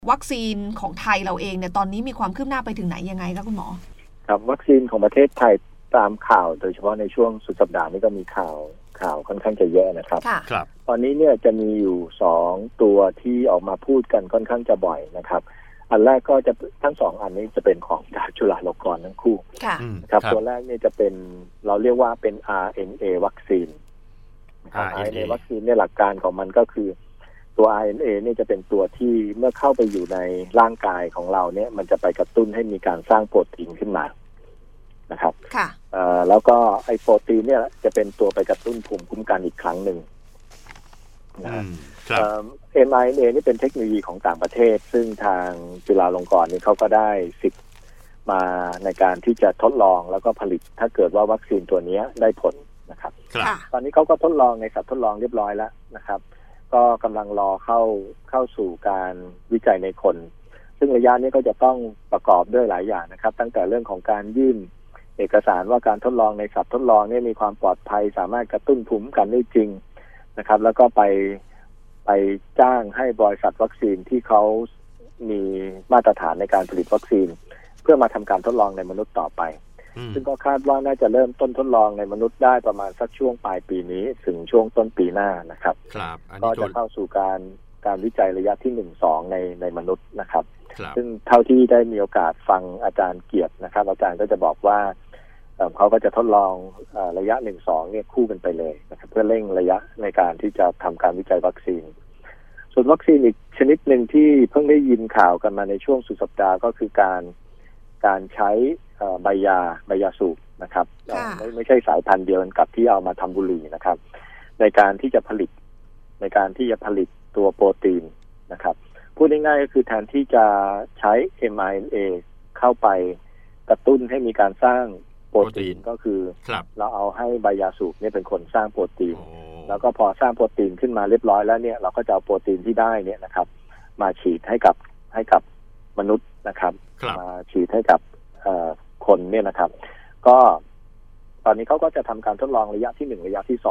วัคซีนของไทยเราเองเนี่ยตอนนี้มีความคืบหน้าไปถึงไหนยังไงคะคุณหมอครับวัคซีนของประเทศไทยตามข่าวโดยเฉพาะในช่วงสุดสัปดาห์นี้ก็มีข่าวค่อนข้างจะเยอะนะครับครับตอนนี้เนี่ยจะมีอยู่2ตัวที่ออกมาพูดกันค่อนข้างจะบ่อยนะครับอันแรกก็จะทั้ง2อันนี้จะเป็นของจุฬาลงกรณ์ทั้งคู่ครับตัวแรกเนี่ยจะเป็นเราเรียกว่าเป็น RNA วัคซีนRNA วัคซีนเนี่ยหลักการของมันก็คือตัว RNA เนี่ยจะเป็นตัวที่เมื่อเข้าไปอยู่ในร่างกายของเราเนี่ยมันจะไปกระตุ้นให้มีการสร้างโปรตีนขึ้นมานะครับแล้วก็ไอ้โปรตีนเนี่ยจะเป็นตัวไปกระตุ้นภูมิคุ้มกันอีกครั้งหนึ่งmRNA นี่เป็นเทคโนโลยีของต่างประเทศซึ่งทางจุฬาลงกรณ์นี่เขาก็ได้สิทธิ์มาในการที่จะทดลองแล้วก็ผลิตถ้าเกิดว่าวัคซีนตัวนี้ได้ผลนะครับตอนนี้เขาก็ทดลองในสัตว์ทดลองเรียบร้อยแล้วนะครับก็กำลังรอเข้าสู่การวิจัยในคนซึ่งระยะนี้ก็จะต้องประกอบด้วยหลายอย่างนะครับตั้งแต่เรื่องของการยื่นเอกสารว่าการทดลองในสัตว์ทดลองนี่มีความปลอดภัยสามารถกระตุ้นภูมิคุ้มกันได้จริงนะครับแล้วก็ไปจ้างให้บริษัทวัคซีนที่เขามีมาตรฐานในการผลิตวัคซีนเพื่อมาทำการทดลองในมนุษย์ต่อไปซึ่งก็คาดว่าน่าจะเริ่มต้นทดลองในมนุษย์ได้ประมาณสักช่วงปลายปีนี้ถึงช่วงต้นปีหน้านะครับก็จะเข้าสู่การวิจัยระยะที่ 1-2 ในมนุษย์นะครับซึ่งเท่าที่ได้มีโอกาสฟังอาจารย์เกียรตินะครับอาจารย์ก็จะบอกว่าเขาก็จะทดลองระยะ 1-2 เนี่ยคู่กันไปเลยนะครับเพื่อเร่งระยะในการที่จะทำการวิจัยวัคซีนส่วนวัคซีนอีกชนิดหนึ่งที่เพิ่งได้ยินข่าวกันมาในช่วงสุดสัปดาห์ก็คือการใช้ใบยาสูบนะครับไม่ใช่สายพันธุ์เดียวกันกับที่เอามาทำบุหรี่นะครับในการที่จะผลิตตัวโปรตีนนะครับพูดง่ายๆก็คือแทนที่จะใช้ mRNA เข้าไปกระตุ้นให้มีการสร้างโปรตีนก็คือเราเอาให้ใบยาสูบเนี่ยเป็นคนสร้างโปรตีนแล้วก็พอสร้างโปรตีนขึ้นมาเรียบร้อยแล้วเนี่ยเราก็จะเอาโปรตีนที่ได้เนี่ยนะครับมาฉีดให้กับมนุษย์นะครับมาฉีดให้กับคนเนี่ยนะครับก็ตอนนี้เขาก็จะทำการทดลองระยะที่1ระยะที่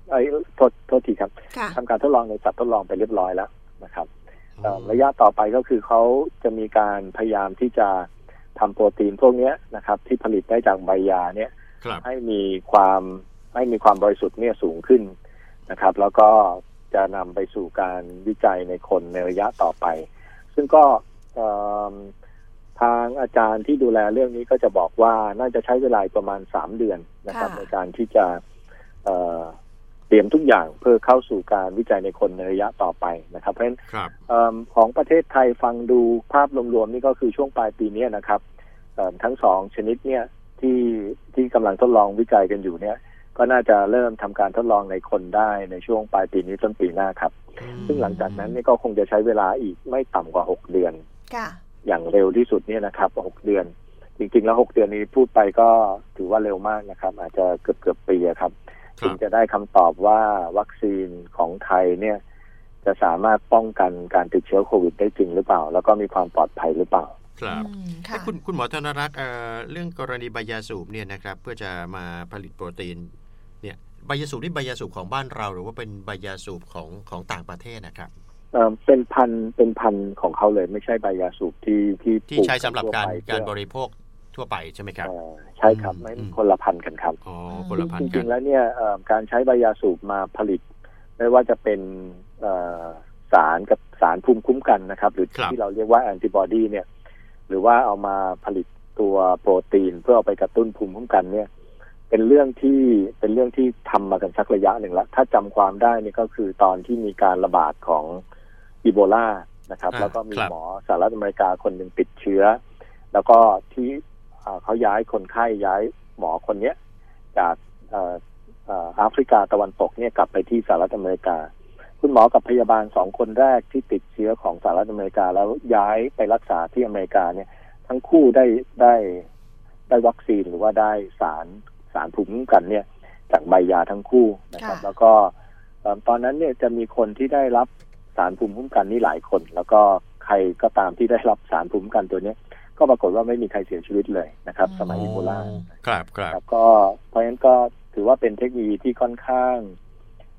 2โทษทีครับทำการทดลองในสัตว์ทดลองไปเรียบร้อยแล้วนะครับระยะต่อไปก็คือเขาจะมีการพยายามที่จะทำโปรตีนพวกนี้นะครับที่ผลิตได้จากใบยาเนี่ยให้มีความบริสุทธิ์เนี่ยสูงขึ้นนะครับแล้วก็จะนำไปสู่การวิจัยในคนในระยะต่อไปซึ่งก็ทางอาจารย์ที่ดูแลเรื่องนี้ก็จะบอกว่าน่าจะใช้เวลาประมาณ3 เดือนนะครับในการที่จะเตรียมทุกอย่างเพื่อเข้าสู่การวิจัยในคนในระยะต่อไปนะครับเพราะฉะนั้นของประเทศไทยฟังดูภาพรวมๆนี่ก็คือช่วงปลายปีนี้นะครับทั้ง2ชนิดเนี่ยที่กำลังทดลองวิจัยกันอยู่เนี่ยก็น่าจะเริ่มทำการทดลองในคนได้ในช่วงปลายปีนี้ต้นปีหน้าครับซึ่งหลังจากนั้นนี่ก็คงจะใช้เวลาอีกไม่ต่ำกว่า6 เดือนอย่างเร็วที่สุดเนี่ยนะครับ6 เดือนจริงๆแล้ว6 เดือนนี้พูดไปก็ถือว่าเร็วมากนะครับอาจจะเกือบปีครับถึงจะได้คำตอบว่าวัคซีนของไทยเนี่ยจะสามารถป้องกันการติดเชื้อโควิดได้จริงหรือเปล่าแล้วก็มีความปลอดภัยหรือเปล่าครับคุณหมอธนรัตน์เรื่องกรณีใบยาสูบเนี่ยนะครับเพื่อจะมาผลิตโปรตีนเนี่ยใบยาสูบนี่ใบยาสูบของบ้านเราหรือว่าเป็นใบยาสูบของต่างประเทศนะครับเป็นพันของเขาเลยไม่ใช่ใบยาสูบที่ใช้สำหรับการบริโภคทั่วไปใช่ไหมครับใช่ครับไม่คนละพันกันครับคนละพันกันจริงๆแล้วเนี่ยการใช้ใบยาสูบมาผลิตไม่ว่าจะเป็นสารภูมิคุ้มกันนะครับหรือที่เราเรียกว่าแอนติบอดีเนี่ยหรือว่าเอามาผลิตตัวโปรตีนเพื่อเอาไปกระตุ้นภูมิคุ้มกันเนี่ยเป็นเรื่องที่ทำมากันสักระยะหนึ่งแล้วถ้าจำความได้นี่ก็คือตอนที่มีการระบาดของอีโบลานะครับแล้วก็มีหมอสหรัฐอเมริกาคนหนึ่งติดเชื้อแล้วก็ที่เขาย้ายคนไข้ย้ายหมอคนนี้จากแอฟริกาตะวันตกเนี่ยกลับไปที่สหรัฐอเมริกาคุณหมอกับพยาบาล2 คนแรกที่ติดเชื้อของสหรัฐอเมริกาแล้วย้ายไปรักษาที่อเมริกาเนี่ยทั้งคู่ได้วัคซีนหรือว่าได้สารภูมิคุ้มกันเนี่ยจากใบยาทั้งคู่นะครับแล้วก็ตอนนั้นเนี่ยจะมีคนที่ได้รับสารภูมิคุ้มกันนี่หลายคนแล้วก็ใครก็ตามที่ได้รับสารภูมิคุ้มกันตัวนี้ก็ปรากฏว่าไม่มีใครเสียชีวิตเลยนะครับสมัยอีโบลาครับก็เพราะฉะนั้นก็ถือว่าเป็นเทคโนโลยีที่ค่อนข้าง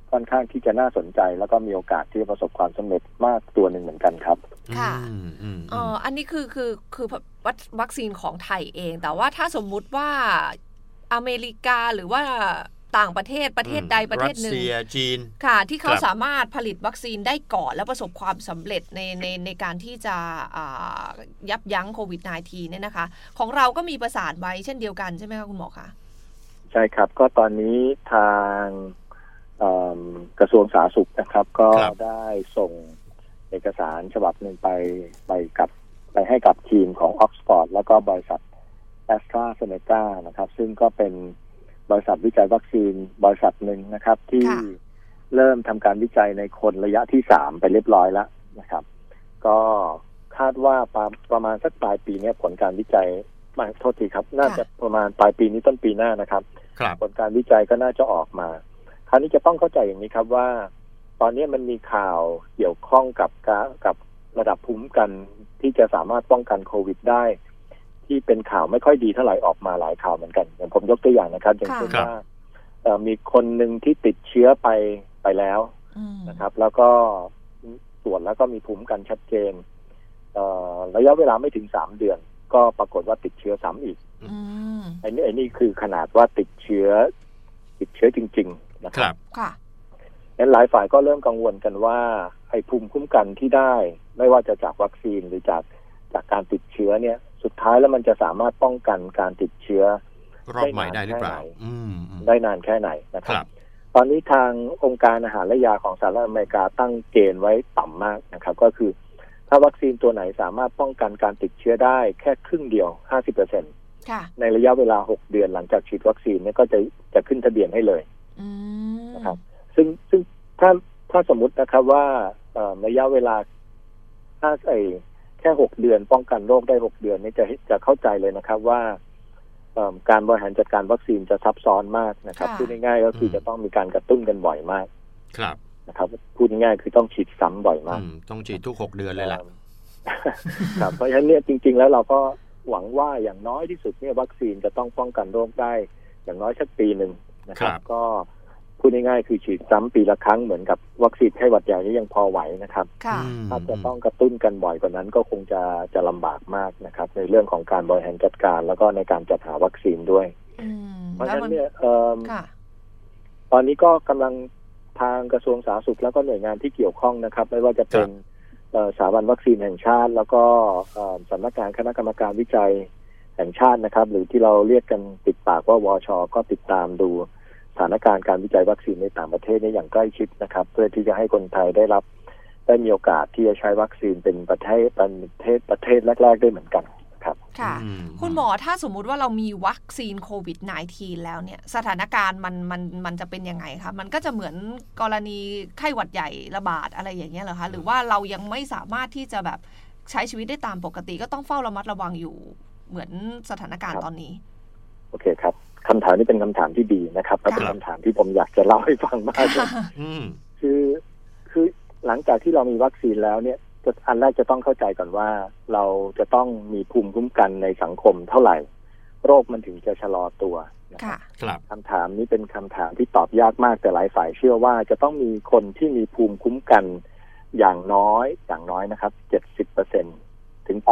ค่อนข้างที่จะน่าสนใจแล้วก็มีโอกาสที่จะประสบความสำเร็จมากตัวหนึ่งเหมือนกันครับค่ะอันนี้คือวัคซีนของไทยเองแต่ว่าถ้าสมมุติว่าอเมริกาหรือว่าต่างประเทศใดประเทศหนึ่งรัสเซียจีนค่ะที่เขาสามารถผลิตวัคซีนได้ก่อนและประสบความสำเร็จในการที่จะยับยั้งโควิด -19 เนี่ยนะคะของเราก็มีประสานไว้เช่นเดียวกันใช่ไหมคะคุณหมอคะใช่ครับก็ตอนนี้ทางกระทรวงสาธารณสุขนะครับก็ได้ส่งเอกสารฉบับหนึ่งไปให้กับทีมของออกซฟอร์ดแล้วก็บริษัทแอสตราเซเนกานะครับซึ่งก็เป็นบริษัทวิจัยวัคซีนบริษัทหนึ่งนะครับที่เริ่มทำการวิจัยในคนระยะที่3ไปเรียบร้อยแล้วนะครับก็คาดว่าประมาณสักปลายปีนี้ผลการวิจัยโทษทีครับน่าจะประมาณปลายปีนี้ต้นปีหน้านะครับผลการวิจัยก็น่าจะออกมาคราวนี้จะต้องเข้าใจอย่างนี้ครับว่าตอนนี้มันมีข่าวเกี่ยวข้องกับระดับภูมิคุ้มกันที่จะสามารถป้องกันโควิดได้ที่เป็นข่าวไม่ค่อยดีเท่าไหร่ออกมาหลายข่าวเหมือนกันอย่างผมยกตัวอย่างนะครับอย่างเช่นว่ามีคนหนึ่งที่ติดเชื้อไปแล้วนะครับแล้วก็ตรวจแล้วก็มีภูมิคุ้มกันชัดเจนระยะเวลาไม่ถึง3 เดือนก็ปรากฏว่าติดเชื้อซ้ำอีกไอ้นี่คือขนาดว่าติดเชื้อจริงๆนะครับงั้นหลายฝ่ายก็เริ่มกังวลกันว่าไอ้ภูมิคุ้มกันที่ได้ไม่ว่าจะจากวัคซีนหรือจากการติดเชื้อเนี่ยสุดท้ายแล้วมันจะสามารถป้องกันการติดเชื้อรอบใหม่ได้หรือเปล่าได้นานแค่ไหนนะครับตอนนี้ทางองค์การอาหารและยาของสหรัฐอเมริกาตั้งเกณฑ์ไว้ต่ำมากนะครับก็คือถ้าวัคซีนตัวไหนสามารถป้องกันการติดเชื้อได้แค่ครึ่งเดียว 50% ในระยะเวลา6 เดือนหลังจากฉีดวัคซีนเนี่ยก็จะขึ้นทะเบียนให้เลยนะครับซึ่งถ้าสมมุตินะครับว่าระยะเวลาถ้าแค่6 เดือนป้องกันโรคได้6 เดือนนี่จะเข้าใจเลยนะครับว่าการบริหารจัดการวัคซีนจะซับซ้อนมากนะครับพูดง่ายๆก็คือจะต้องมีการกระตุ้นกันบ่อยมากนะครับพูดง่ายๆคือต้องฉีดซ้ำบ่อยมากต้องฉีดทุก6 เดือนเลยล่ะครับเพราะฉะนั้นเนี่ยจริงๆแล้วเราก็หวังว่าอย่างน้อยที่สุดเนี่ยวัคซีนจะต้องป้องกันโรคได้อย่างน้อยสักปีหนึ่งนะครับก็พูดง่ายๆคือฉีดซ้ำปีละครั้งเหมือนกับวัคซีนไข้หวัดใหญ่นี่ยังพอไหวนะครับถ้าจะต้องกระตุ้นกันบ่อยกว่านั้นก็คงจะลำบากมากนะครับในเรื่องของการบริหารจัดการแล้วก็ในการจัดหาวัคซีนด้วยเพราะฉะนั้นเนี่ยตอนนี้ก็กำลังทางกระทรวงสาธารณสุขแล้วก็หน่วยงานที่เกี่ยวข้องนะครับไม่ว่าจะเป็นสถาบันวัคซีนแห่งชาติแล้วก็สำนักงานคณะกรรมการวิจัยแห่งชาตินะครับหรือที่เราเรียกกันติดปากว่าวช.ก็ติดตามดูสถานการณ์การวิจัยวัคซีนในต่างประเทศนี้อย่างใกล้ชิดนะครับเพื่อที่จะให้คนไทยได้มีโอกาสที่จะใช้วัคซีนเป็นประเทศแรกๆได้เหมือนกันครับค่ะคุณหมอถ้าสมมุติว่าเรามีวัคซีนโควิด -19 แล้วเนี่ยสถานการณ์มันจะเป็นยังไงคะมันก็จะเหมือนกรณีไข้หวัดใหญ่ระบาดอะไรอย่างเงี้ยเหรอคะหรือว่าเรายังไม่สามารถที่จะแบบใช้ชีวิตได้ตามปกติก็ต้องเฝ้าระมัดระวังอยู่เหมือนสถานการณ์ตอนนี้โอเคครับคำถามนี้เป็นคำถามที่ดีนะครับและเป็นคำถามที่ผมอยากจะเล่าให้ฟังมากเลยคือหลังจากที่เรามีวัคซีนแล้วเนี่ยอันแรกจะต้องเข้าใจก่อนว่าเราจะต้องมีภูมิคุ้มกันในสังคมเท่าไหร่โรคมันถึงจะชะลอตัวนะครับคำถามนี้เป็นคำถามที่ตอบยากมากแต่หลายฝ่ายเชื่อว่าจะต้องมีคนที่มีภูมิคุ้มกันอย่างน้อยนะครับ 70% ถึง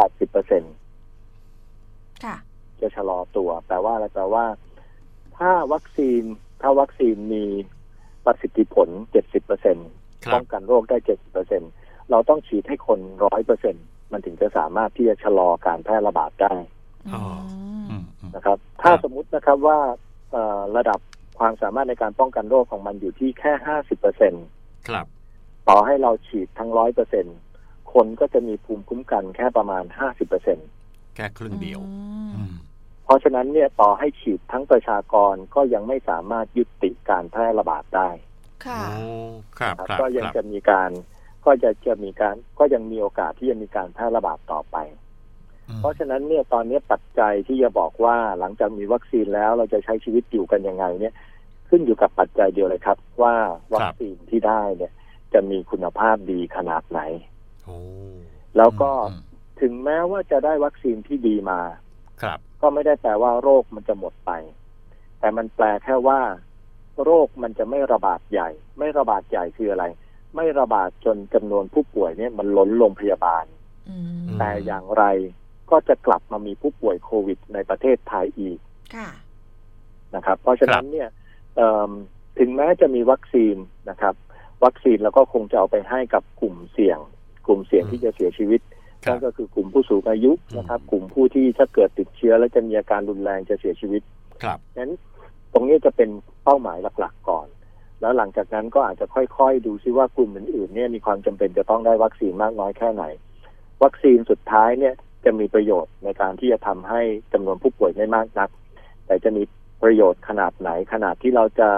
80% จะชะลอตัวแปลว่าอะไรแปลว่าถ้าวัคซีนมีประสิทธิผล 70% ป้องกันโรคได้ 70% เราต้องฉีดให้คน 100% มันถึงจะสามารถที่จะชะลอการแพร่ระบาดได้นะครับถ้าสมมุตินะครับว่าระดับความสามารถในการป้องกันโรคของมันอยู่ที่แค่ 50% ครับต่อให้เราฉีดทั้ง 100% คนก็จะมีภูมิคุ้มกันแค่ประมาณ 50% แค่ครึ่งเดียวเพราะฉะนั้นเนี่ยต่อให้ฉีดทั้งประชากรก็ยังไม่สามารถยุติการแพร่ระบาดได้ค่ะก็ยังจะมีการก็ยังมีโอกาสที่จะมีการแพร่ระบาดต่อไปเพราะฉะนั้นเนี่ยตอนนี้ปัจจัยที่จะบอกว่าหลังจากมีวัคซีนแล้วเราจะใช้ชีวิตอยู่กันยังไงเนี่ยขึ้นอยู่กับปัจจัยเดียวเลยครับว่าวัคซีนที่ได้เนี่ยจะมีคุณภาพดีขนาดไหนแล้วก็ถึงแม้ว่าจะได้วัคซีนที่ดีมาก็ไม่ได้แปลว่าโรคมันจะหมดไปแต่มันแปลแค่ว่าโรคมันจะไม่ระบาดใหญ่ไม่ระบาดใหญ่คืออะไรไม่ระบาดจนจำนวนผู้ป่วยเนี่ยมันล้นโรงพยาบาลแต่อย่างไรก็จะกลับมามีผู้ป่วยโควิดในประเทศไทยอีกนะครับเพราะฉะนั้นเนี่ยถึงแม้จะมีวัคซีนนะครับวัคซีนเราก็คงจะเอาไปให้กับกลุ่มเสี่ยงที่จะเสียชีวิตนั่นก็คือกลุ่มผู้สูงอายุนะครับกลุ่มผู้ที่ถ้าเกิดติดเชื้อแล้วจะมีอาการรุนแรงจะเสียชีวิตครับงั้นตรงนี้จะเป็นเป้าหมายหลักๆก่อนแล้วหลังจากนั้นก็อาจจะค่อยๆดูซิว่ากลุ่มอื่นๆเนี่ยมีความจำเป็นจะต้องได้วัคซีนมากน้อยแค่ไหนวัคซีนสุดท้ายเนี่ยจะมีประโยชน์ในการที่จะทำให้จำนวนผู้ป่วยไม่มากนักแต่จะมีประโยชน์ขนาดไหนขนาดที่เราจะ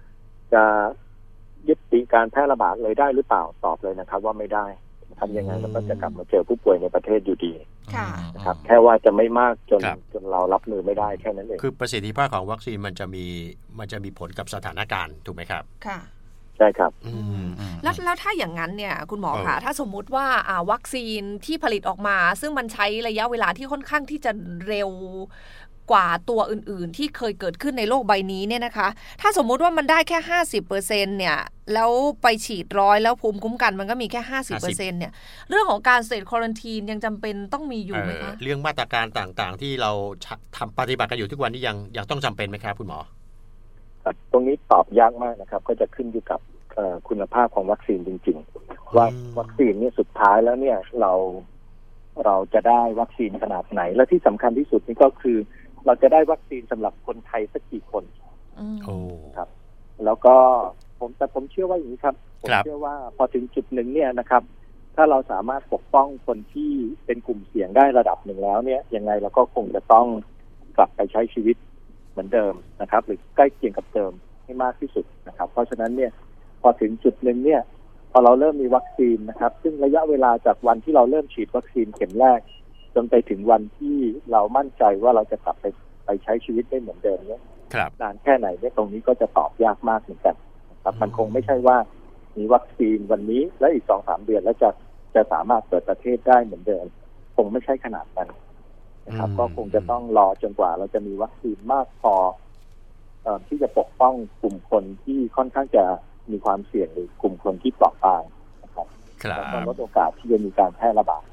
ยุติการแพร่ระบาดเลยได้หรือเปล่าตอบเลยนะครับว่าไม่ได้ทำยังไงเราก็จะกลับมาเจอผู้ป่วยในประเทศอยู่ดีนะครับแค่ว่าจะไม่มากจนเรารับมือไม่ได้แค่นั้นเองคือประสิทธิภาพของวัคซีนมันจะมีผลกับสถานการณ์ถูกไหมครับค่ะใช่ครับแล้วถ้าอย่างนั้นเนี่ยคุณหมอคะถ้าสมมุติว่าวัคซีนที่ผลิตออกมาซึ่งมันใช้ระยะเวลาที่ค่อนข้างที่จะเร็วกว่าตัวอื่นๆที่เคยเกิดขึ้นในโลกใบนี้เนี่ยนะคะถ้าสมมุติว่ามันได้แค่ 50% เนี่ยแล้วไปฉีด100แล้วภูมิคุ้มกันมันก็มีแค่ 50% เนี่ยเรื่องของการสเตทควอรันทีนยังจำเป็นต้องมีอยู่ไหมคะเรื่องมาตรการต่างๆที่เราทำปฏิบัติกันอยู่ทุกวันนี้ยังต้องจำเป็นไหมครับคุณหมอตรงนี้ตอบยากมากนะครับก็จะขึ้นอยู่กับคุณภาพของวัคซีนจริงๆว่าวัคซีนเนี่ยสุดท้ายแล้วเนี่ยเราจะได้วัคซีนขนาดไหนและที่สำคัญที่สุดนี่ก็คือเราจะได้วัคซีนสำหรับคนไทยสักกี่คนครับแล้วก็ผมเชื่อว่าอย่างนี้ครับผมเชื่อว่าพอถึงจุดหนึ่งเนี่ยนะครับถ้าเราสามารถปกป้องคนที่เป็นกลุ่มเสี่ยงได้ระดับหนึ่งแล้วเนี่ยยังไงเราก็คงจะต้องกลับไปใช้ชีวิตเหมือนเดิมนะครับหรือใกล้เคียงกับเดิมให้มากที่สุดนะครับเพราะฉะนั้นเนี่ยพอถึงจุดหนึ่งเนี่ยพอเราเริ่มมีวัคซีนนะครับซึ่งระยะเวลาจากวันที่เราเริ่มฉีดวัคซีนเข็มแรกจนไปถึงวันที่เรามั่นใจว่าเราจะกลับไปใช้ชีวิตได้เหมือนเดิมเนี่ยนานแค่ไหนเนี่ยตรงนี้ก็จะตอบยากมากเหมือนกันครับมันคงไม่ใช่ว่ามีวัคซีนวันนี้และอีก 2-3 เดือนแล้วจะสามารถเปิดประเทศได้เหมือนเดิมคงไม่ใช่ขนาดนั้นนะครับก็คงจะต้องรอจนกว่าเราจะมีวัคซีนมากพอที่จะปกป้องกลุ่มคนที่ค่อนข้างจะมีความเสี่ยงหรือกลุ่มคนที่เปราะบางนะครับแล้วก็ลดโอกาสที่จะมีการแพร่ระบาด